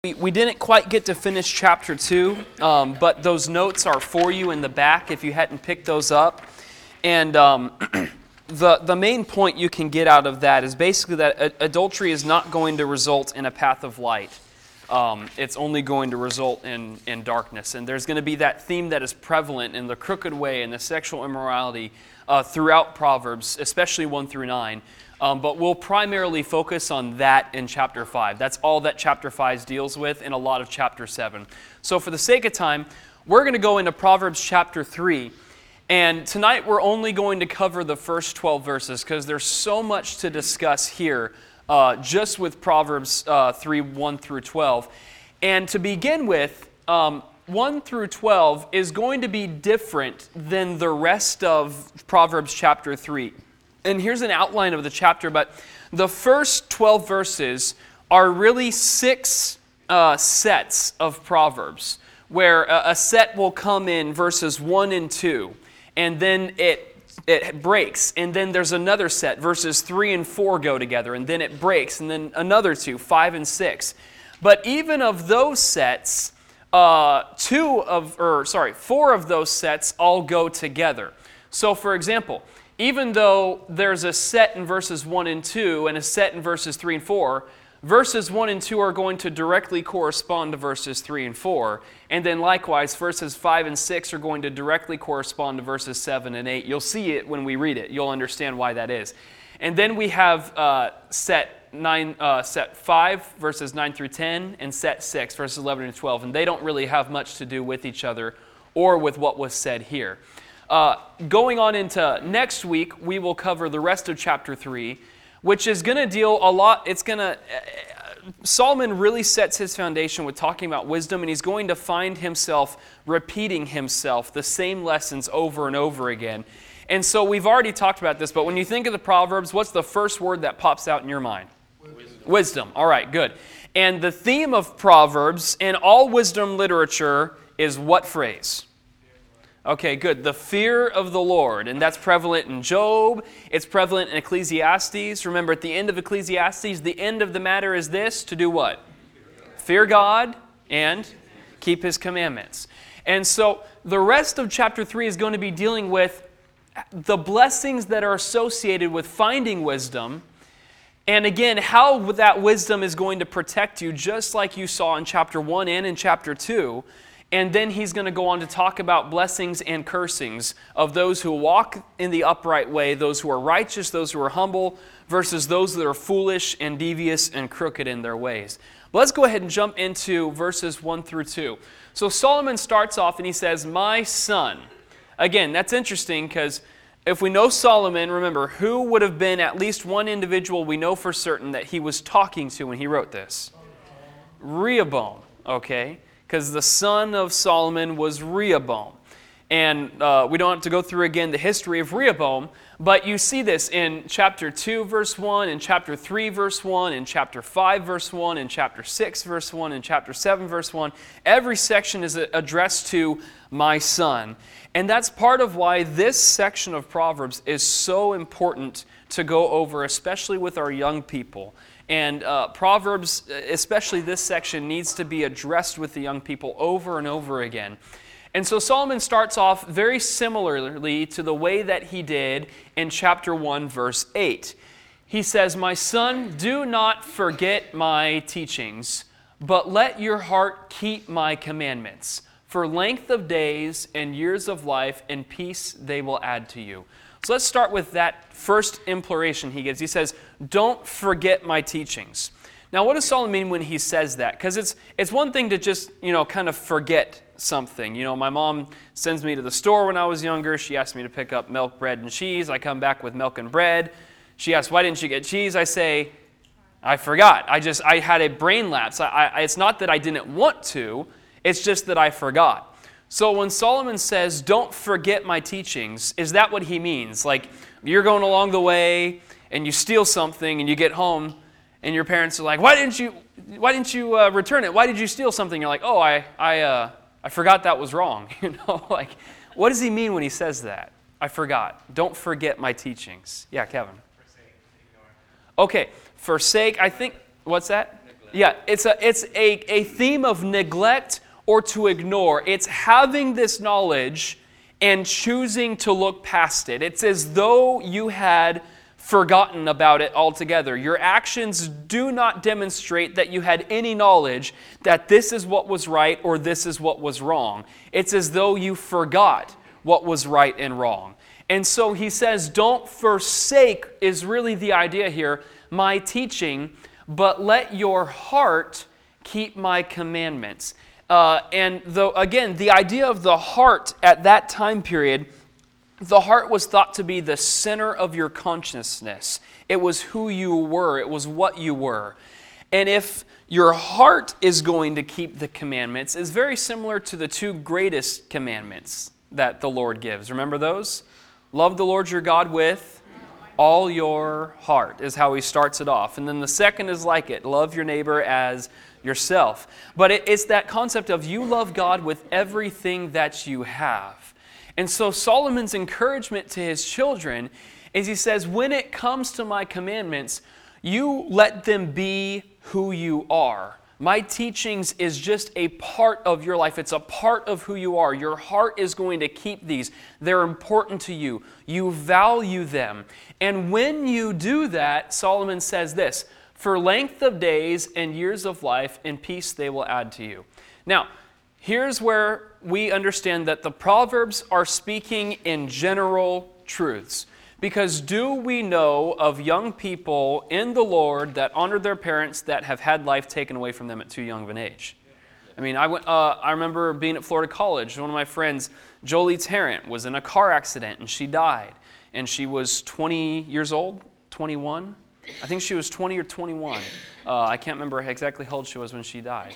We didn't quite get to finish chapter 2, but those notes are for you in the back if you hadn't picked those up. And the main point you can get out of that is basically that adultery is not going to result in a path of light. It's only going to result in darkness. And there's going to be that theme that is prevalent in the crooked way and the sexual immorality throughout Proverbs, especially 1 through 9. But we'll primarily focus on that in chapter 5. That's all that chapter 5 deals with and a lot of chapter 7. So for the sake of time, we're going to go into Proverbs chapter 3. And tonight we're only going to cover the first 12 verses because there's so much to discuss here just with Proverbs 3, 1 through 12. And to begin with, 1 through 12 is going to be different than the rest of Proverbs chapter 3. And here's an outline of the chapter, but the first 12 verses are really 6 sets of Proverbs, where a set will come in verses 1 and 2, and then it breaks, and then there's another set, verses 3 and 4 go together, and then it breaks, and then another 2, 5 and 6. But even of those sets, 4 of those sets all go together. So for example, even though there's a set in verses 1 and 2 and a set in verses 3 and 4, verses 1 and 2 are going to directly correspond to verses 3 and 4. And then likewise, verses 5 and 6 are going to directly correspond to verses 7 and 8. You'll see it when we read it. You'll understand why that is. And then we have set 5, verses 9 through 10, and set 6, verses 11 and 12. And they don't really have much to do with each other or with what was said here. Going on into next week, we will cover the rest of chapter 3, which is going to deal a lot. Solomon really sets his foundation with talking about wisdom, and he's going to find himself repeating himself, the same lessons over and over again. And so we've already talked about this, but when you think of the Proverbs, what's the first word that pops out in your mind? Wisdom. All right, good. And the theme of Proverbs and all wisdom literature is what phrase? Okay, good. The fear of the Lord. And that's prevalent in Job. It's prevalent in Ecclesiastes. Remember, at the end of Ecclesiastes, the end of the matter is this, to do what? Fear God and keep His commandments. And so the rest of chapter 3 is going to be dealing with the blessings that are associated with finding wisdom. And again, how that wisdom is going to protect you, just like you saw in chapter 1 and in chapter 2. And then he's going to go on to talk about blessings and cursings of those who walk in the upright way, those who are righteous, those who are humble, versus those that are foolish and devious and crooked in their ways. But let's go ahead and jump into verses 1 through 2. So Solomon starts off and he says, "My son." Again, that's interesting because if we know Solomon, remember, who would have been at least one individual we know for certain that he was talking to when he wrote this? Rehoboam, okay? Because the son of Solomon was Rehoboam. And we don't have to go through again the history of Rehoboam, but you see this in chapter 2, verse 1, in chapter 3, verse 1, in chapter 5, verse 1, in chapter 6, verse 1, in chapter 7, verse 1. Every section is addressed to my son. And that's part of why this section of Proverbs is so important to go over, especially with our young people. And Proverbs, especially this section, needs to be addressed with the young people over and over again. And so Solomon starts off very similarly to the way that he did in chapter 1, verse 8. He says, "My son, do not forget my teachings, but let your heart keep my commandments. For length of days and years of life and peace they will add to you." So let's start with that first imploration he gives. He says, "Don't forget my teachings." Now, what does Solomon mean when he says that? Because it's one thing to just, kind of forget something. My mom sends me to the store when I was younger. She asked me to pick up milk, bread, and cheese. I come back with milk and bread. She asks, "Why didn't you get cheese?" I say, "I forgot. I had a brain lapse. It's not that I didn't want to. It's just that I forgot." So when Solomon says, "Don't forget my teachings," is that what he means? Like, you're going along the way and you steal something and you get home and your parents are like, why didn't you return it? Why did you steal something?" You're like, "Oh, I forgot that was wrong." Like, what does he mean when he says that? I forgot. Don't forget my teachings. Yeah, Kevin. Forsake, ignore. Okay, forsake, I think, what's that? Neglect. Yeah, it's a theme of neglect or to ignore. It's having this knowledge and choosing to look past it. It's as though you had forgotten about it altogether. Your actions do not demonstrate that you had any knowledge that this is what was right or this is what was wrong. It's as though you forgot what was right and wrong. And so he says, don't forsake, is really the idea here, my teaching, but let your heart keep my commandments. And again, the idea of the heart at that time period, the heart was thought to be the center of your consciousness. It was who you were. It was what you were. And if your heart is going to keep the commandments, it's very similar to the two greatest commandments that the Lord gives. Remember those? Love the Lord your God with all your heart is how he starts it off. And then the second is like it. Love your neighbor as yourself. But it's that concept of you love God with everything that you have. And so Solomon's encouragement to his children is he says, when it comes to my commandments, you let them be who you are. My teachings is just a part of your life. It's a part of who you are. Your heart is going to keep these. They're important to you. You value them. And when you do that, Solomon says this, for length of days and years of life and peace they will add to you. Now, here's where we understand that the Proverbs are speaking in general truths. Because do we know of young people in the Lord that honored their parents that have had life taken away from them at too young of an age? I mean, I remember being at Florida College. One of my friends, Jolie Tarrant, was in a car accident and she died. And she was 20 years old, 21. I think she was 20 or 21. I can't remember exactly how old she was when she died.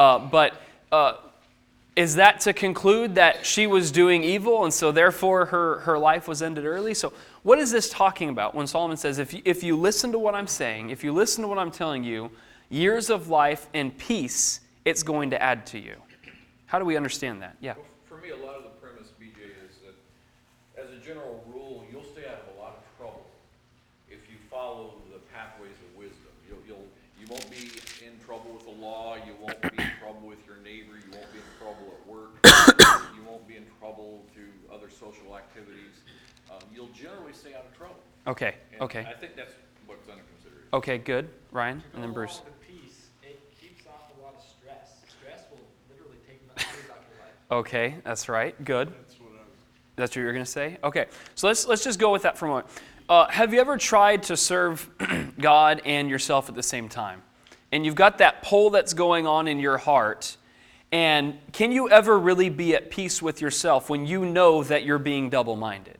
Is that to conclude that she was doing evil and so therefore her life was ended early? So what is this talking about when Solomon says, if you listen to what I'm saying, if you listen to what I'm telling you, years of life and peace, it's going to add to you? How do we understand that? Yeah. Well, for me, a lot of the premise, BJ, is that as a general rule, you'll stay out of a lot of trouble if you follow the pathways of wisdom. You won't be in trouble with the law. You won't be in trouble with your neighbor. You won't be in trouble at work. You won't be in trouble through other social activities. You'll generally stay out of trouble. Okay. And Okay. I think that's what's under consideration. Okay. Good. Ryan, and then Bruce. The peace, it keeps off a lot of stress. Stress will literally take the days off your life. Okay, that's right. Good. That's what you're going to say? Okay, so let's just go with that for a moment. Have you ever tried to serve God and yourself at the same time? And you've got that pull that's going on in your heart. And can you ever really be at peace with yourself when you know that you're being double-minded?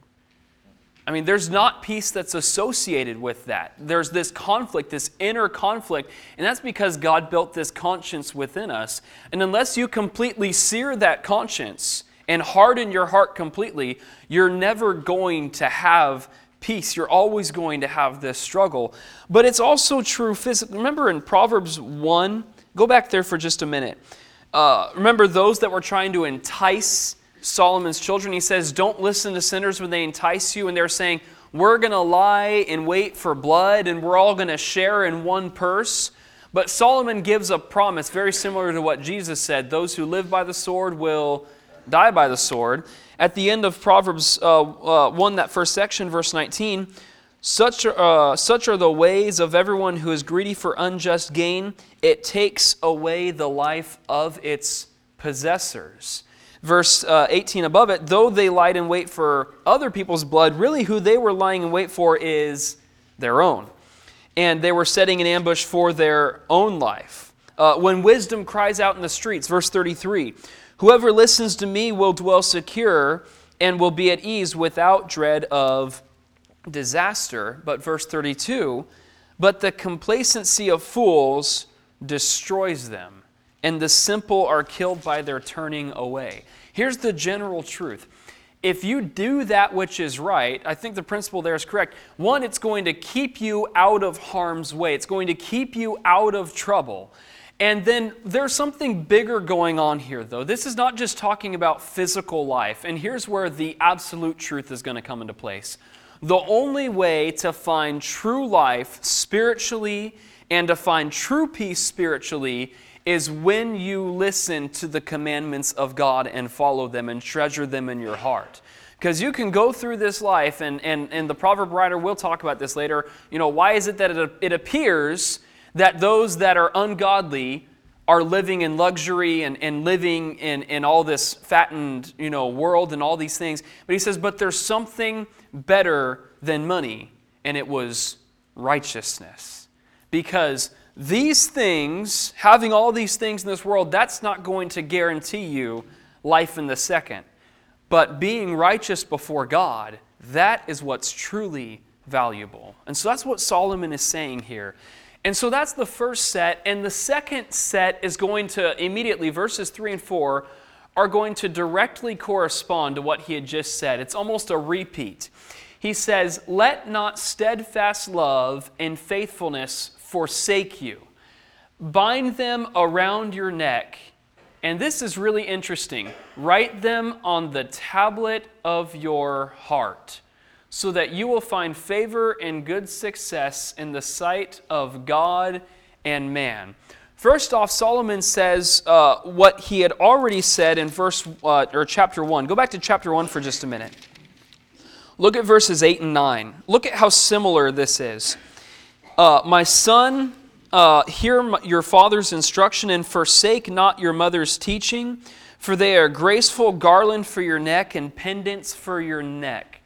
I mean, there's not peace that's associated with that. There's this conflict, this inner conflict, and that's because God built this conscience within us. And unless you completely sear that conscience and harden your heart completely, you're never going to have peace. You're always going to have this struggle. But it's also true physically. Remember in Proverbs 1, go back there for just a minute. Remember those that were trying to entice Solomon's children? He says, don't listen to sinners when they entice you. And they're saying, we're going to lie and wait for blood and we're all going to share in one purse. But Solomon gives a promise very similar to what Jesus said. Those who live by the sword will die by the sword. At the end of Proverbs 1, that first section, verse 19, such are the ways of everyone who is greedy for unjust gain. It takes away the life of its possessors. Verse 18 above it, though they lied in wait for other people's blood, really who they were lying in wait for is their own. And they were setting an ambush for their own life. When wisdom cries out in the streets, verse 33, whoever listens to me will dwell secure and will be at ease without dread of disaster. But verse 32, but the complacency of fools destroys them, and the simple are killed by their turning away. Here's the general truth. If you do that which is right, I think the principle there is correct. One, it's going to keep you out of harm's way. It's going to keep you out of trouble. And then there's something bigger going on here, though. This is not just talking about physical life. And here's where the absolute truth is going to come into place. The only way to find true life spiritually and to find true peace spiritually is when you listen to the commandments of God and follow them and treasure them in your heart. Because you can go through this life, and the proverb writer will talk about this later. Why is it that it appears that those that are ungodly are living in luxury and living in all this fattened world and all these things? But he says, but there's something better than money, and it was righteousness. Because these things, having all these things in this world, that's not going to guarantee you life in the second. But being righteous before God, that is what's truly valuable. And so that's what Solomon is saying here. And so that's the first set. And the second set is going to immediately, verses 3 and 4, are going to directly correspond to what he had just said. It's almost a repeat. He says, let not steadfast love and faithfulness forsake you. Bind them around your neck. And this is really interesting. Write them on the tablet of your heart, so that you will find favor and good success in the sight of God and man. First off, Solomon says what he had already said in chapter 1. Go back to chapter 1 for just a minute. Look at verses 8 and 9. Look at how similar this is. My son, hear your father's instruction and forsake not your mother's teaching, for they are a graceful garland for your neck and pendants for your neck.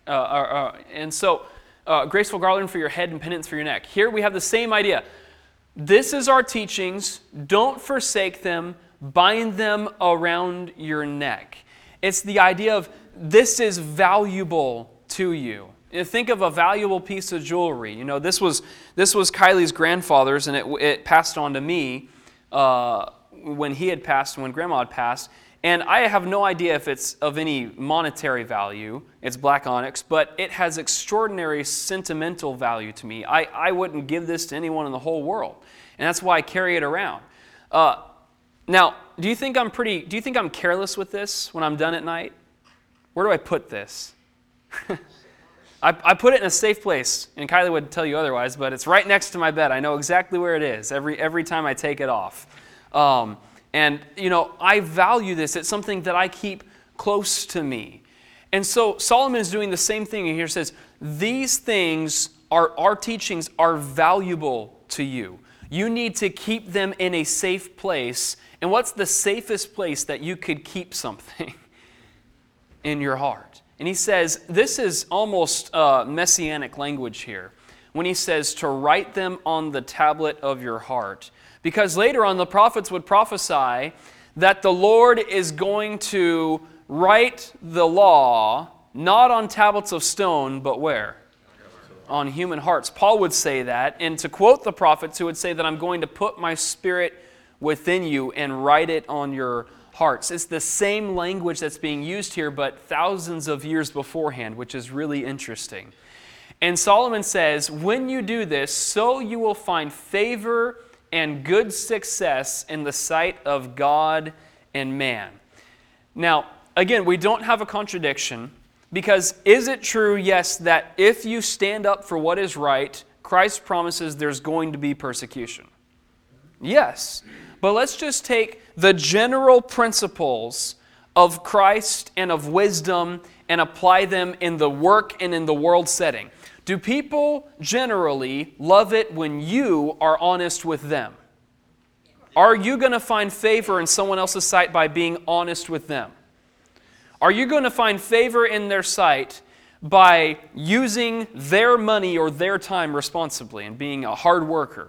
Graceful garland for your head and pendants for your neck. Here we have the same idea. This is our teachings. Don't forsake them. Bind them around your neck. It's the idea of this is valuable to you. Think of a valuable piece of jewelry. This was Kylie's grandfather's, and it passed on to me when he had passed, when Grandma had passed. And I have no idea if it's of any monetary value. It's black onyx, but it has extraordinary sentimental value to me. I wouldn't give this to anyone in the whole world, and that's why I carry it around. Now, do you think I'm careless with this when I'm done at night? Where do I put this? I put it in a safe place, and Kylie would tell you otherwise, but it's right next to my bed. I know exactly where it is every time I take it off. I value this. It's something that I keep close to me. And so Solomon is doing the same thing here. He says, these things, our teachings are valuable to you. You need to keep them in a safe place. And what's the safest place that you could keep something? In your heart. And he says, this is almost messianic language here, when he says to write them on the tablet of your heart. Because later on, the prophets would prophesy that the Lord is going to write the law, not on tablets of stone, but where? On human hearts. Paul would say that, and to quote the prophets who would say that I'm going to put my spirit within you and write it on your hearts. It's the same language that's being used here, but thousands of years beforehand, which is really interesting. And Solomon says, when you do this, so you will find favor and good success in the sight of God and man. Now, again, we don't have a contradiction, because is it true, yes, that if you stand up for what is right, Christ promises there's going to be persecution? Yes. But let's just take the general principles of Christ and of wisdom and apply them in the work and in the world setting. Do people generally love it when you are honest with them? Are you going to find favor in someone else's sight by being honest with them? Are you going to find favor in their sight by using their money or their time responsibly and being a hard worker?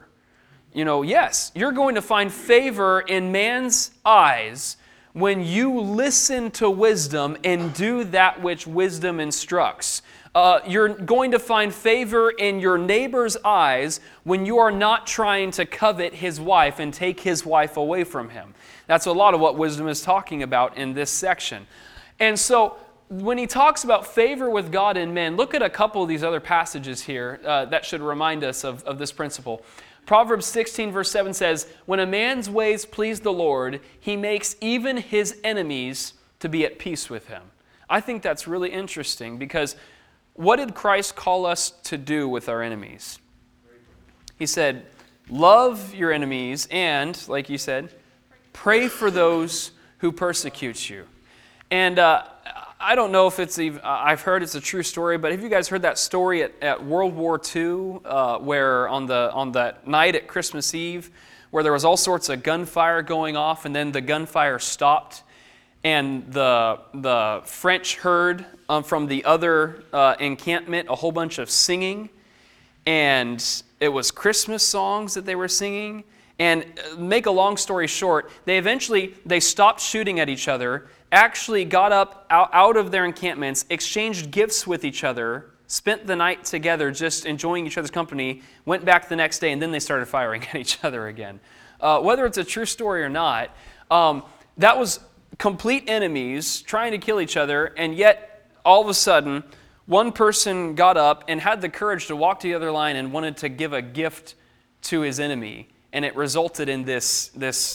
Yes, you're going to find favor in man's eyes when you listen to wisdom and do that which wisdom instructs. You're going to find favor in your neighbor's eyes when you are not trying to covet his wife and take his wife away from him. That's a lot of what wisdom is talking about in this section. And so when he talks about favor with God and men, look at a couple of these other passages here that should remind us of this principle. Proverbs 16 verse 7 says, when a man's ways please the Lord, he makes even his enemies to be at peace with him. I think that's really interesting, because what did Christ call us to do with our enemies? He said, love your enemies, and, like you said, pray for those who persecute you. And I don't know if it's even, I've heard it's a true story, but have you guys heard that story at World War II, where on that night at Christmas Eve, where there was all sorts of gunfire going off, and then the gunfire stopped, and the French heard from the other encampment a whole bunch of singing, and it was Christmas songs that they were singing. And make a long story short, they stopped shooting at each other, actually got up out of their encampments, exchanged gifts with each other, spent the night together just enjoying each other's company, went back the next day, and then they started firing at each other again. Whether it's a true story or not, that was complete enemies trying to kill each other, and yet all of a sudden, one person got up and had the courage to walk to the other line and wanted to give a gift to his enemy. And it resulted in this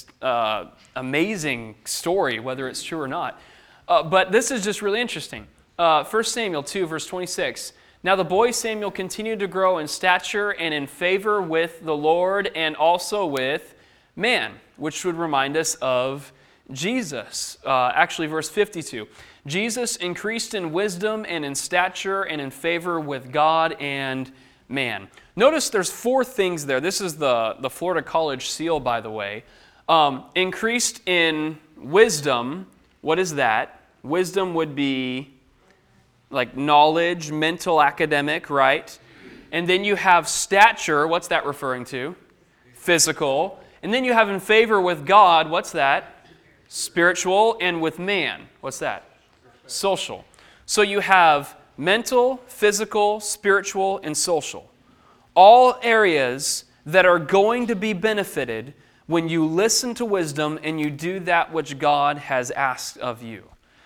amazing story, whether it's true or not. But this is just really interesting. 1 Samuel 2, verse 26. Now the boy Samuel continued to grow in stature and in favor with the Lord and also with man, which would remind us of Jesus. Actually, verse 52. Jesus increased in wisdom and in stature and in favor with God and man. Notice there's 4 things there. This is the Florida College seal, by the way. Increased in wisdom. What is that? Wisdom would be like knowledge, mental, academic, right? And then you have stature. What's that referring to? Physical. And then you have in favor with God. What's that? Spiritual. And with man. What's that? Social. So you have mental, physical, spiritual, and social. All areas that are going to be benefited when you listen to wisdom and you do that which God has asked of you.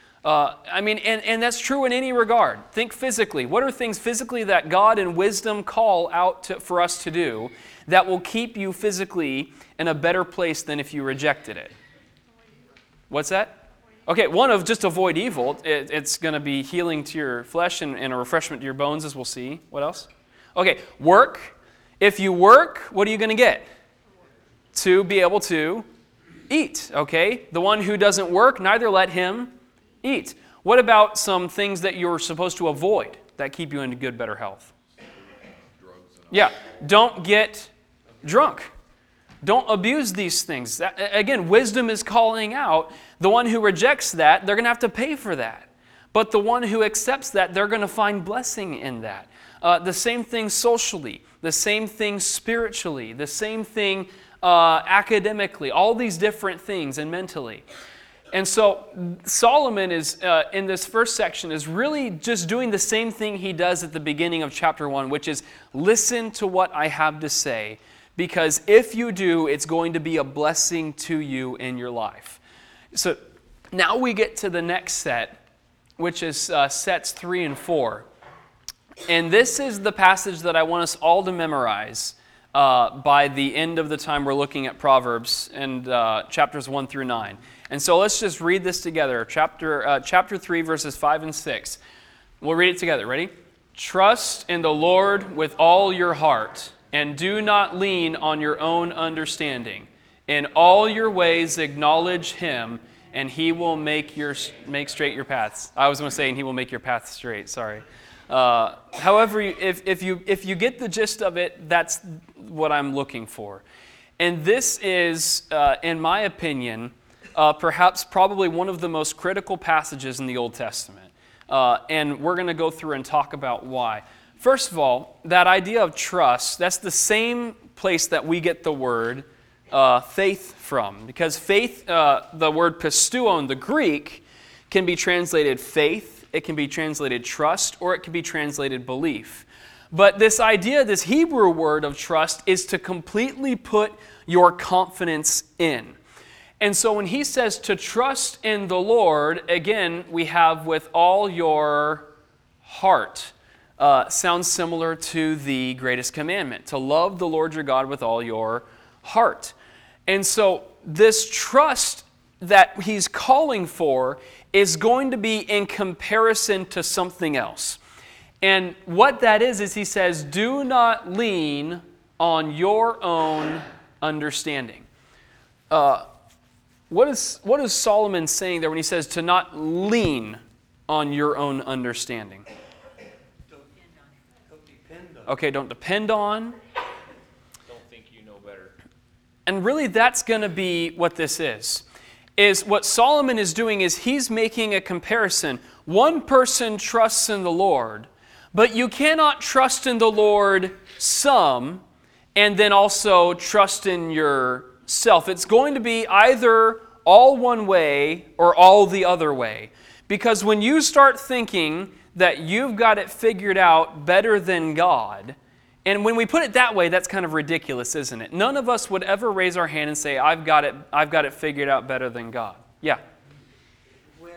And that's true in any regard. Think physically. What are things physically that God and wisdom call out for us to do that will keep you physically in a better place than if you rejected it? What's that? Okay, one of just avoid evil. It's going to be healing to your flesh and a refreshment to your bones, as we'll see. What else? Okay, work. If you work, what are you going to get? To be able to eat, okay? The one who doesn't work, neither let him eat. What about some things that you're supposed to avoid that keep you in good, better health? Yeah, don't get drunk. Don't abuse these things. Again, wisdom is calling out the one who rejects that, they're going to have to pay for that. But the one who accepts that, they're going to find blessing in that. The same thing socially, the same thing spiritually, the same thing academically, all these different things and mentally. And so Solomon is, in this first section, is really just doing the same thing he does at the beginning of chapter 1, which is listen to what I have to say. Because if you do, it's going to be a blessing to you in your life. So now we get to the next set, which is sets 3 and 4. And this is the passage that I want us all to memorize by the end of the time we're looking at Proverbs and chapters 1 through 9. And so let's just read this together. Chapter 3, verses 5 and 6. We'll read it together. Ready? Trust in the Lord with all your heart, and do not lean on your own understanding. In all your ways acknowledge Him, and He will make straight your paths. I was going to say, and He will make your path straight. Sorry. However, if you get the gist of it, that's what I'm looking for. And this is, in my opinion, perhaps probably one of the most critical passages in the Old Testament. And we're going to go through and talk about why. First of all, that idea of trust, that's the same place that we get the word faith from. Because faith, the word pisteuo in the Greek, can be translated faith, it can be translated trust, or it can be translated belief. But this idea, this Hebrew word of trust, is to completely put your confidence in. And so when he says to trust in the Lord, again, we have with all your heart. Sounds similar to the greatest commandment, to love the Lord your God with all your heart. And so this trust that he's calling for is going to be in comparison to something else. And what that is he says, do not lean on your own understanding. What is Solomon saying there when he says to not lean on your own understanding? Don't depend on. Okay, don't depend on. Don't think you know better. And really that's going to be what this is what Solomon is doing is he's making a comparison. One person trusts in the Lord, but you cannot trust in the Lord some and then also trust in yourself. It's going to be either all one way or all the other way. Because when you start thinking that you've got it figured out better than God, and when we put it that way, that's kind of ridiculous, isn't it? None of us would ever raise our hand and say, I've got it figured out better than God. Yeah. When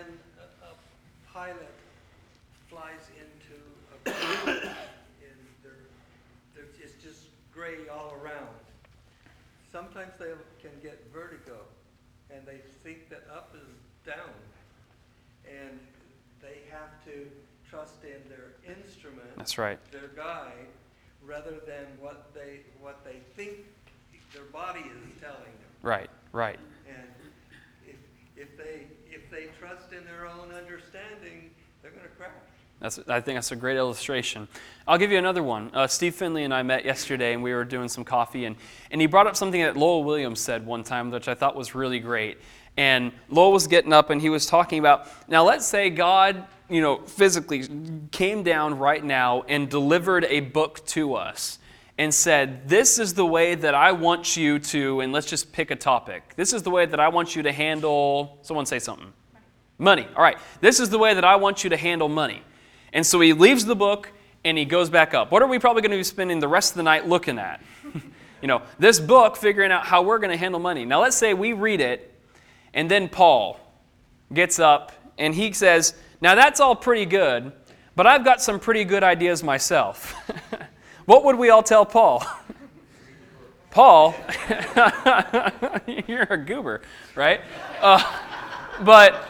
a pilot flies into a plane and it's just gray all around, sometimes they can get vertigo and they think that up is down, and they have to trust in their instrument, That's right. their guide, rather than what they think their body is telling them. Right. And if they trust in their own understanding, they're going to crash. I think that's a great illustration. I'll give you another one. Steve Finley and I met yesterday, and we were doing some coffee, and he brought up something that Lowell Williams said one time, which I thought was really great. And Lowell was getting up, and he was talking about, now let's say God, physically came down right now and delivered a book to us and said, this is the way that I want you to, and let's just pick a topic. This is the way that I want you to handle, someone say something. Money. All right. This is the way that I want you to handle money. And so he leaves the book and he goes back up. What are we probably going to be spending the rest of the night looking at? This book, figuring out how we're going to handle money. Now let's say we read it, and then Paul gets up and he says, now that's all pretty good, but I've got some pretty good ideas myself. What would we all tell Paul? Paul, you're a goober, right? But,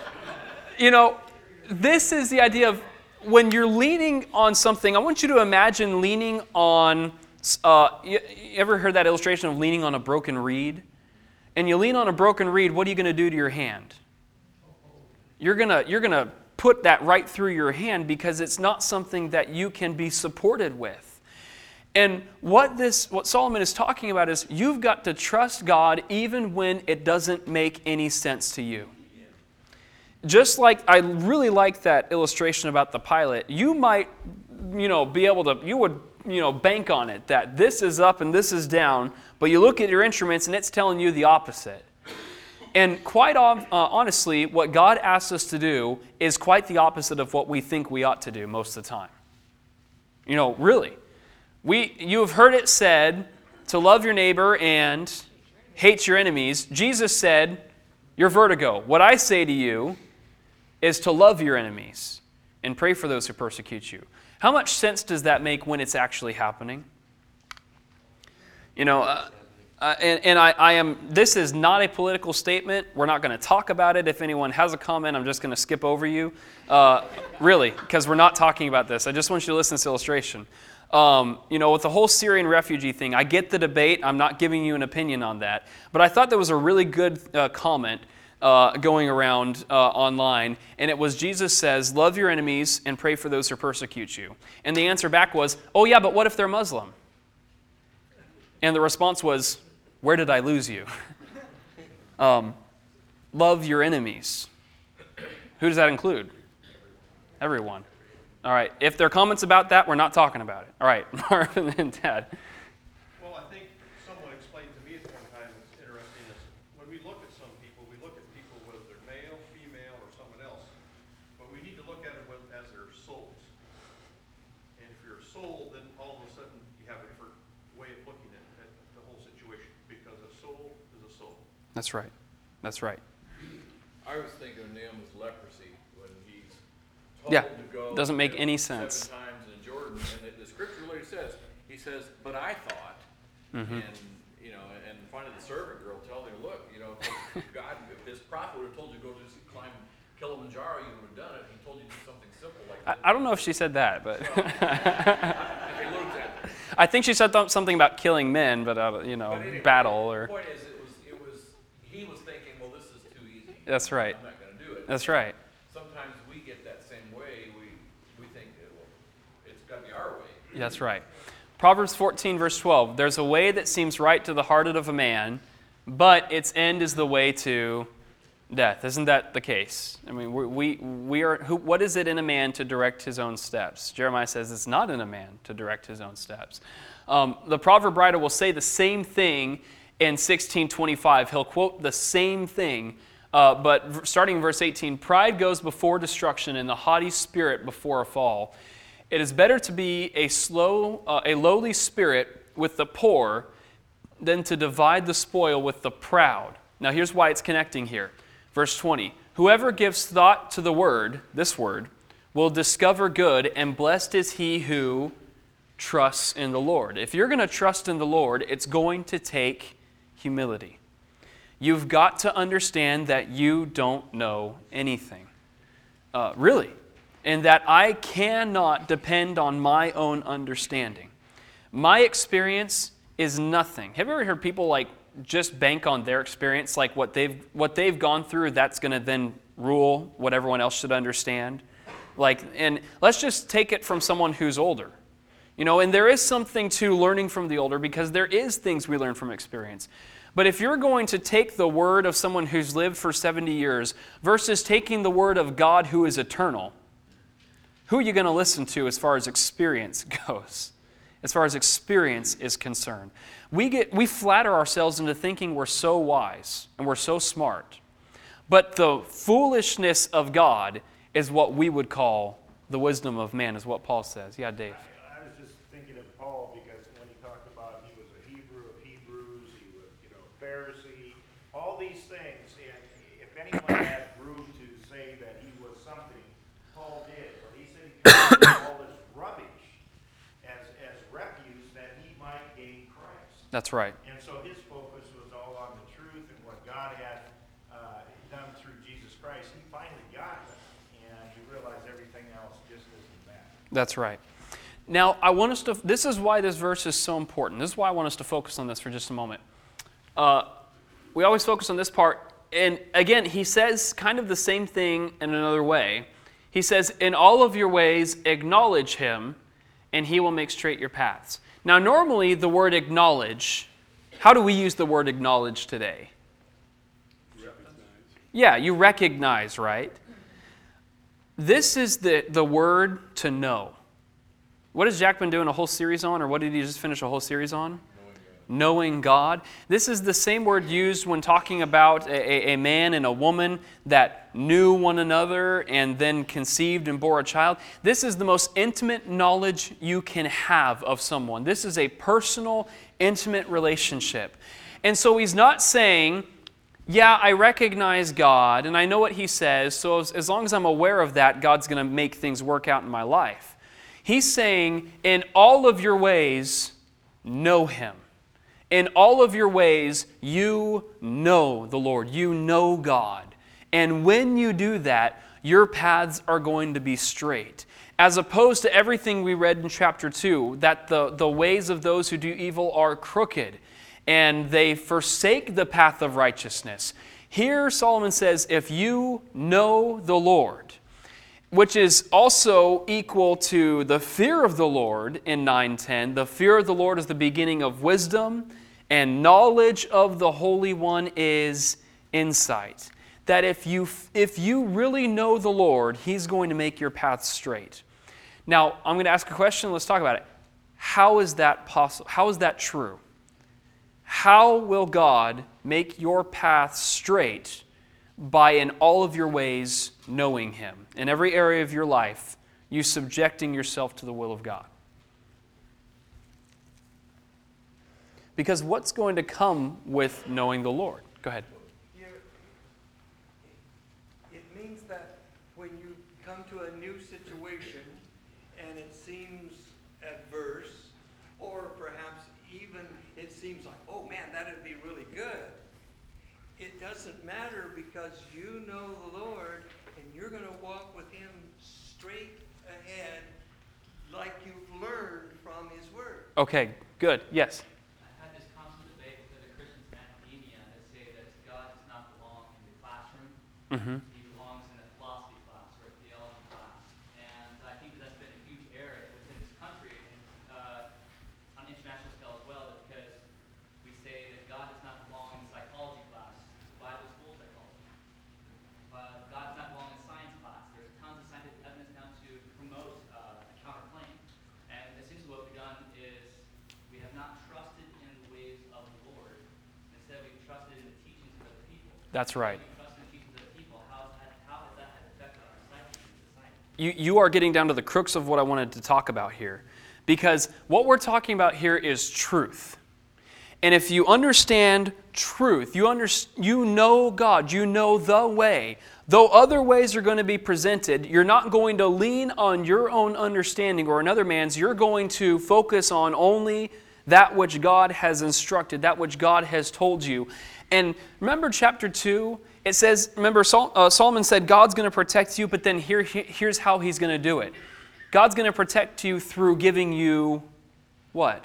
this is the idea of when you're leaning on something, I want you to imagine leaning on, you ever heard that illustration of leaning on a broken reed? And you lean on a broken reed, what are you going to do to your hand? You're going to put that right through your hand because it's not something that you can be supported with. And what Solomon is talking about is you've got to trust God even when it doesn't make any sense to you. Just like I really like that illustration about the pilot, you might, be able to, you would, bank on it that this is up and this is down, but you look at your instruments and it's telling you the opposite. And quite honestly, what God asks us to do is quite the opposite of what we think we ought to do most of the time. Really. You have heard it said to love your neighbor and hate your enemies. Jesus said, you're vertigo. What I say to you is to love your enemies and pray for those who persecute you. How much sense does that make when it's actually happening? This is not a political statement. We're not going to talk about it. If anyone has a comment, I'm just going to skip over you. Really, because we're not talking about this. I just want you to listen to this illustration. With the whole Syrian refugee thing, I get the debate. I'm not giving you an opinion on that. But I thought there was a really good comment going around online, and it was Jesus says, love your enemies and pray for those who persecute you. And the answer back was, oh yeah, but what if they're Muslim? And the response was, where did I lose you? Love your enemies. Who does that include? Everyone. All right, if there are comments about that, we're not talking about it. All right, Marvin and Dad. Well, I think someone explained to me at one time, it's interesting, is when we look at some people, we look at people whether they're male, female, or someone else, but we need to look at them as their souls. And if you're a soul, then all of a sudden you have a different way of looking at the whole situation, because a soul is a soul. That's right. That's right. I was thinking of Naaman's leprosy when he's told Yeah, to go. doesn't make any sense. 7 times in Jordan, and the scripture literally says, he says, but I thought, Mm-hmm. and finally the servant girl tells him, look, if God, if this prophet would have told you to go just climb Kilimanjaro, you would have done it. He told you to do something simple like that. I don't know if she said that, but Okay, look at that. I think she said something about killing men, but But anyway, battle or. The point is, he was thinking, well, this is too easy. That's right. I'm not going to do it. That's right. Sometimes we get that same way. We think, well, it's got to be our way. That's right. Proverbs 14, verse 12. There's a way that seems right to the heart of a man, but its end is the way to death. Isn't that the case? I mean, we are. What is it in a man to direct his own steps? Jeremiah says it's not in a man to direct his own steps. The proverb writer will say the same thing in 16:25. He'll quote the same thing, but starting in verse 18, pride goes before destruction, and the haughty spirit before a fall. It is better to be a lowly spirit with the poor than to divide the spoil with the proud. Now here's why it's connecting here. Verse 20, whoever gives thought to the word, this word, will discover good, and blessed is he who trusts in the Lord. If you're going to trust in the Lord, it's going to take humility. You've got to understand that you don't know anything. Really. And that I cannot depend on my own understanding. My experience is nothing. Have you ever heard people just bank on their experience, like what they've gone through, that's going to then rule what everyone else should understand? And let's just take it from someone who's older. And there is something to learning from the older, because there is things we learn from experience. But if you're going to take the word of someone who's lived for 70 years versus taking the word of God who is eternal, who are you going to listen to as far as experience goes? As far as experience is concerned. We flatter ourselves into thinking we're so wise and we're so smart. But the foolishness of God is what we would call the wisdom of man, is what Paul says. Yeah, Dave. I was just thinking of Paul, because when he talked about he was a Hebrew of Hebrews, he was, Pharisee, all these things, and if anyone had room to say that he was something, Paul did. But he said he considered all this rubbish as refuse that he might gain Christ. That's right. And so his focus was all on the truth and what God had done through Jesus Christ. He finally got it, and he realized everything else just isn't that. That's right. Now, this is why this verse is so important. This is why I want us to focus on this for just a moment. We always focus on this part, and again, he says kind of the same thing in another way. He says, in all of your ways, acknowledge him, and he will make straight your paths. Now, normally, the word acknowledge, how do we use the word acknowledge today? Yeah, you recognize, right? This is the word to know. What has Jack been doing a whole series on, or what did he just finish a whole series on? Knowing God. This is the same word used when talking about a man and a woman that knew one another and then conceived and bore a child. This is the most intimate knowledge you can have of someone. This is a personal, intimate relationship. And so he's not saying, yeah, I recognize God and I know what he says, so as long as I'm aware of that, God's going to make things work out in my life. He's saying, in all of your ways, know him. In all of your ways, you know the Lord. You know God. And when you do that, your paths are going to be straight. As opposed to everything we read in chapter 2, that the ways of those who do evil are crooked, and they forsake the path of righteousness. Here Solomon says, if you know the Lord, which is also equal to the fear of the Lord in 9:10. The fear of the Lord is the beginning of wisdom, and knowledge of the Holy One is insight. That if you really know the Lord, he's going to make your path straight. Now, I'm going to ask a question. Let's talk about it. How is that possible? How is that true? How will God make your path straight by, in all of your ways, knowing him? In every area of your life, you subjecting yourself to the will of God. Because what's going to come with knowing the Lord? Go ahead. It means that when you come to a new situation and it seems adverse, or perhaps even it seems like, oh man, that'd be really good. It doesn't matter, because you know the Lord and you're going to walk with him straight ahead like you've learned from his word. Okay, good. Yes. I had this constant debate with the Christians in academia that say that God does not belong in the classroom. Mm-hmm. He belongs in a philosophy class or a theology class. And I think that that's been a huge error within this country and on an international scale as well, because we say that God does not belong in psychology class, Bible school psychology. God does not belong in science class. There's tons of scientific evidence now to promote a counterclaim. And essentially what we've done is we have not trusted in the ways of the Lord. Instead, we've trusted in the teachings of other people. That's right. When we trust in the teachings of other people, how has that had effect on our psyche and society? You are getting down to the crux of what I wanted to talk about here. Because what we're talking about here is truth. And if you understand truth, you know God, you know the way. Though other ways are going to be presented, you're not going to lean on your own understanding or another man's. You're going to focus on only that which God has instructed, that which God has told you. And remember chapter 2? It says, remember Solomon said, God's going to protect you, but then here's how he's going to do it. God's going to protect you through giving you what?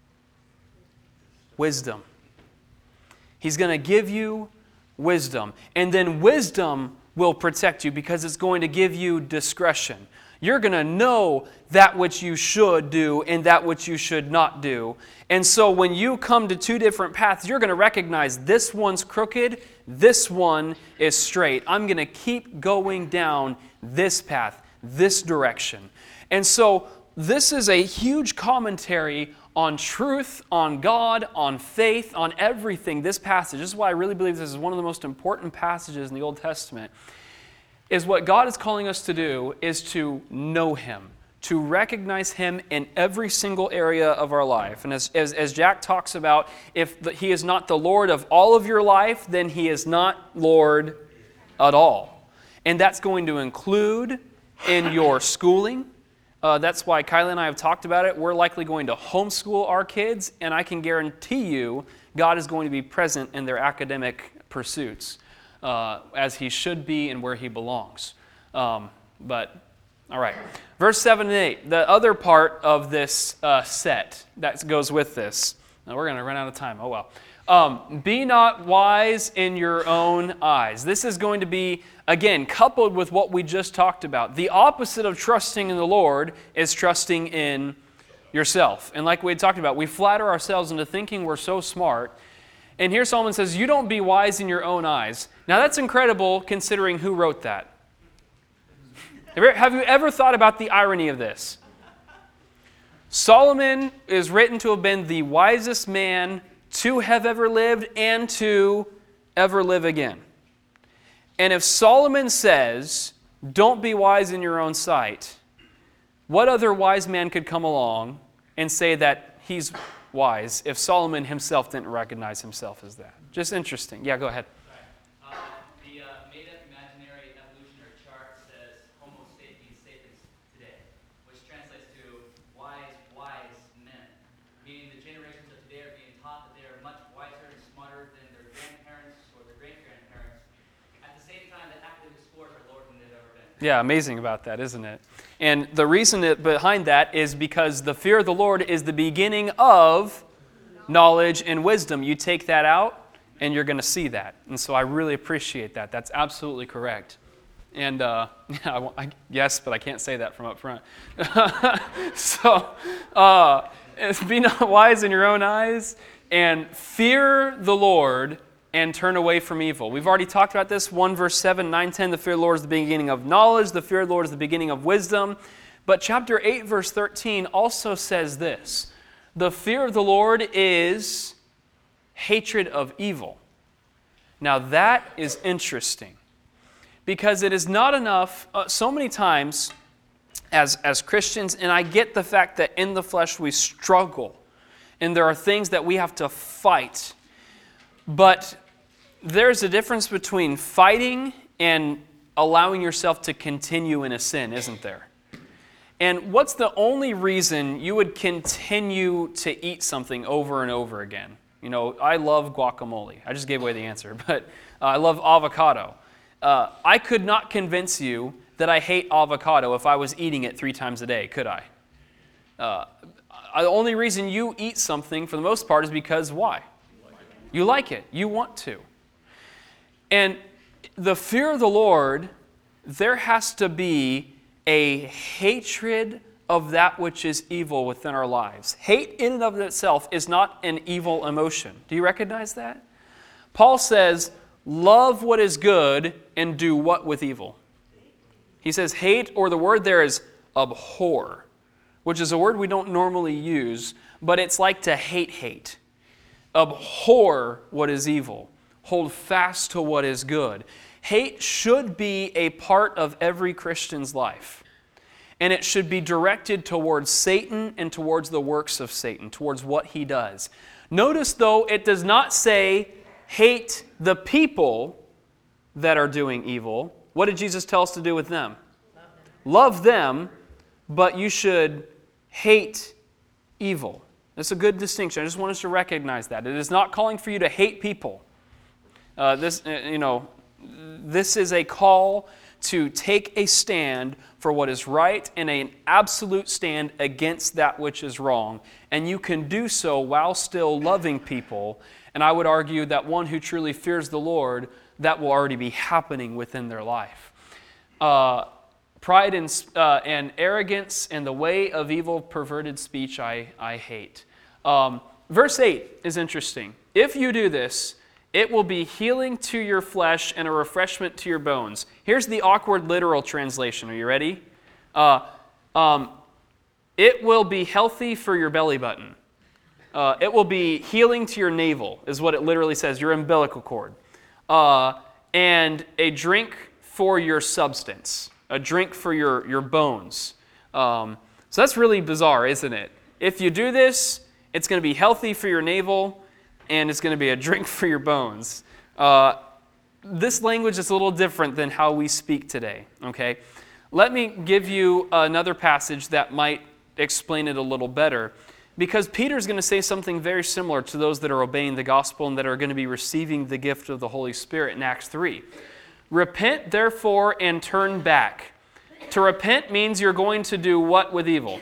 Wisdom. He's going to give you wisdom. And then wisdom will protect you because it's going to give you discretion. You're going to know that which you should do and that which you should not do. And so when you come to two different paths, you're going to recognize this one's crooked, this one is straight. I'm going to keep going down this path, this direction. And so this is a huge commentary on truth, on God, on faith, on everything. This passage, this is why I really believe this is one of the most important passages in the Old Testament, is what God is calling us to do is to know Him, to recognize Him in every single area of our life. And as Jack talks about, if He is not the Lord of all of your life, then He is not Lord at all. And that's going to include in your schooling. That's why Kylie and I have talked about it. We're likely going to homeschool our kids, and I can guarantee you God is going to be present in their academic pursuits as He should be and where He belongs. But, all right. Verse 7 and 8, the other part of this set that goes with this. Now, we're going to run out of time. Oh, well. Be not wise in your own eyes. This is going to be, again, coupled with what we just talked about. The opposite of trusting in the Lord is trusting in yourself. And like we had talked about, we flatter ourselves into thinking we're so smart. And here Solomon says, you don't be wise in your own eyes. Now that's incredible considering who wrote that. Have you ever thought about the irony of this? Solomon is written to have been the wisest man to have ever lived and to ever live again. And if Solomon says, don't be wise in your own sight, what other wise man could come along and say that he's wise if Solomon himself didn't recognize himself as that? Just interesting. Yeah, go ahead. The made-up imaginary evolutionary chart says Homo sapiens sapiens today, which translates to wise men, meaning the generations of today are being taught that they are much wiser and smarter than their grandparents or their great-grandparents. At the same time, the academic scores are lower than they've ever been. Yeah, amazing about that, isn't it? And the reason behind that is because the fear of the Lord is the beginning of knowledge and wisdom. You take that out, and you're going to see that. And so I really appreciate that. That's absolutely correct. And yes, but I can't say that from up front. So be not wise in your own eyes, and fear the Lord, and turn away from evil. We've already talked about this. 1 verse 7, 9, 10, the fear of the Lord is the beginning of knowledge. The fear of the Lord is the beginning of wisdom. But chapter 8, verse 13 also says this. The fear of the Lord is hatred of evil. Now that is interesting. Because it is not enough, so many times as Christians, and I get the fact that in the flesh we struggle. And there are things that we have to fight. But there's a difference between fighting and allowing yourself to continue in a sin, isn't there? And what's the only reason you would continue to eat something over and over again? You know, I love guacamole. I just gave away the answer, but I love avocado. I could not convince you that I hate avocado if I was eating it 3 times a day, could I? The only reason you eat something, for the most part, is because why? You like it. You want to. And the fear of the Lord, there has to be a hatred of that which is evil within our lives. Hate in and of itself is not an evil emotion. Do you recognize that? Paul says, love what is good and do what with evil? He says hate, or the word there is abhor, which is a word we don't normally use, but it's like to hate. Abhor what is evil. Hold fast to what is good. Hate should be a part of every Christian's life. And it should be directed towards Satan and towards the works of Satan, towards what he does. Notice, though, it does not say hate the people that are doing evil. What did Jesus tell us to do with them? Love them, but you should hate evil. That's a good distinction. I just want us to recognize that. It is not calling for you to hate people. This is a call to take a stand for what is right and an absolute stand against that which is wrong. And you can do so while still loving people. And I would argue that one who truly fears the Lord, that will already be happening within their life. Pride and arrogance and the way of evil, perverted speech I hate. Verse 8 is interesting. If you do this, it will be healing to your flesh and a refreshment to your bones. Here's the awkward literal translation. Are you ready? It will be healthy for your belly button. It will be healing to your navel, is what it literally says, your umbilical cord. And a drink for your substance, a drink for your bones. So that's really bizarre, isn't it? If you do this, it's going to be healthy for your navel, and it's going to be a drink for your bones. This language is a little different than how we speak today, okay? Let me give you another passage that might explain it a little better, because Peter's going to say something very similar to those that are obeying the gospel and that are going to be receiving the gift of the Holy Spirit in Acts 3. Repent, therefore, and turn back. To repent means you're going to do what with evil?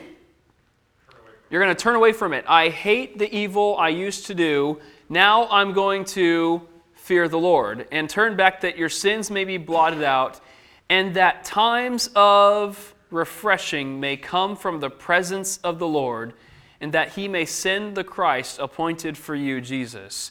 You're going to turn away from it. I hate the evil I used to do. Now I'm going to fear the Lord and turn back, that your sins may be blotted out and that times of refreshing may come from the presence of the Lord, and that he may send the Christ appointed for you, Jesus.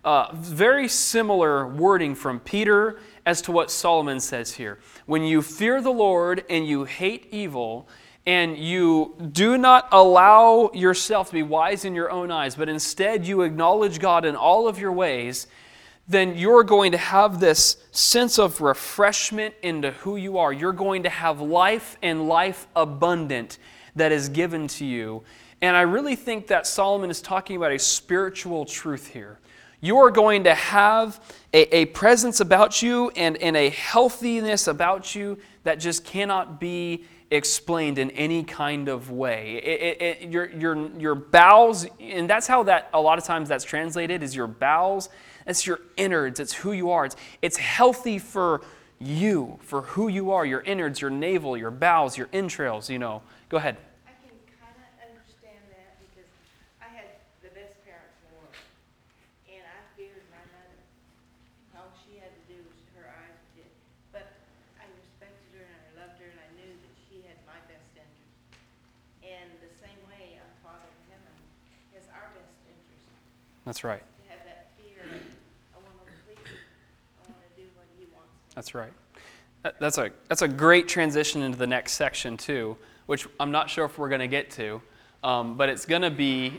Very similar wording from Peter as to what Solomon says here. When you fear the Lord and you hate evil, and you do not allow yourself to be wise in your own eyes, but instead you acknowledge God in all of your ways, then you're going to have this sense of refreshment into who you are. You're going to have life and life abundant that is given to you. And I really think that Solomon is talking about a spiritual truth here. You are going to have a presence about you and a healthiness about you that just cannot be explained in any kind of way. Your bowels, and that's how that a lot of times that's translated, is your bowels. That's your innards. It's who you are. It's healthy for you, for who you are. Your innards, your navel, your bowels, your entrails. Go ahead. I can kind of understand that because I had the best parents in the world, and I feared my mother. All she had to do was her eyes did, but I respected her and I loved her and I knew that she had my best interest. And the same way, our Father in heaven has our best interest. That's right. To have that fear, I want to please him. I want to do what he wants me. That's right. That's a great transition into the next section too, which I'm not sure if we're going to get to, but it's going to be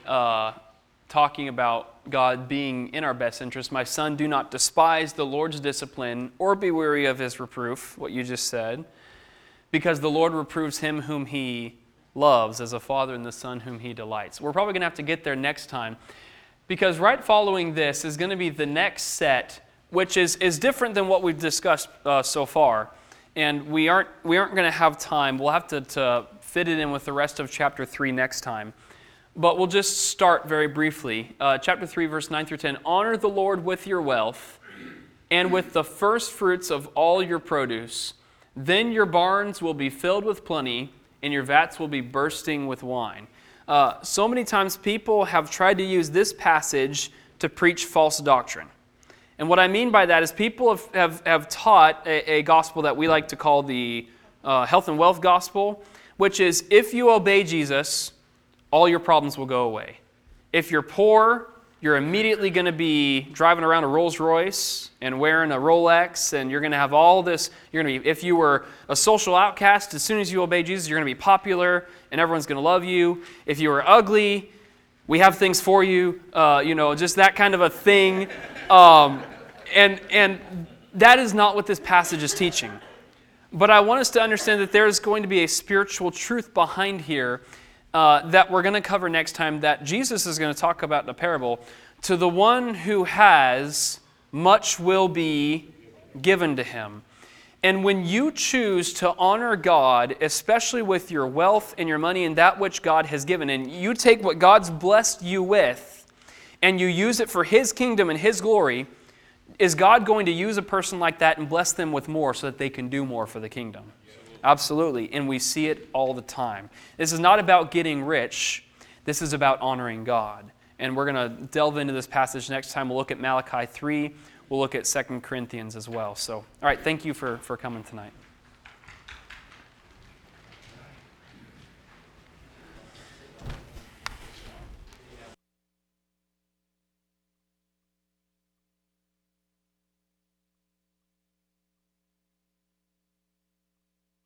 talking about God being in our best interest. My son, do not despise the Lord's discipline or be weary of his reproof, what you just said, because the Lord reproves him whom he loves as a father and the son whom he delights. We're probably going to have to get there next time, because right following this is going to be the next set, which is different than what we've discussed so far. And we aren't going to have time. We'll have to fit it in with the rest of chapter 3 next time. But we'll just start very briefly. Chapter 3, verse 9 through 10. Honor the Lord with your wealth and with the first fruits of all your produce. Then your barns will be filled with plenty, and your vats will be bursting with wine. So many times people have tried to use this passage to preach false doctrine. And what I mean by that is people have taught a gospel that we like to call the health and wealth gospel, which is if you obey Jesus, all your problems will go away. If you're poor, you're immediately going to be driving around a Rolls Royce and wearing a Rolex, and you're going to have all this. If you were a social outcast, as soon as you obey Jesus, you're going to be popular, and everyone's going to love you. If you were ugly, we have things for you. Just that kind of a thing. And that is not what this passage is teaching. But I want us to understand that there is going to be a spiritual truth behind here that we're going to cover next time, that Jesus is going to talk about in the parable. To the one who has, much will be given to him. And when you choose to honor God, especially with your wealth and your money and that which God has given, and you take what God's blessed you with and you use it for His kingdom and His glory, is God going to use a person like that and bless them with more so that they can do more for the kingdom? Absolutely. And we see it all the time. This is not about getting rich. This is about honoring God. And we're going to delve into this passage next time. We'll look at Malachi 3. We'll look at 2 Corinthians as well. So, all right, thank you for coming tonight.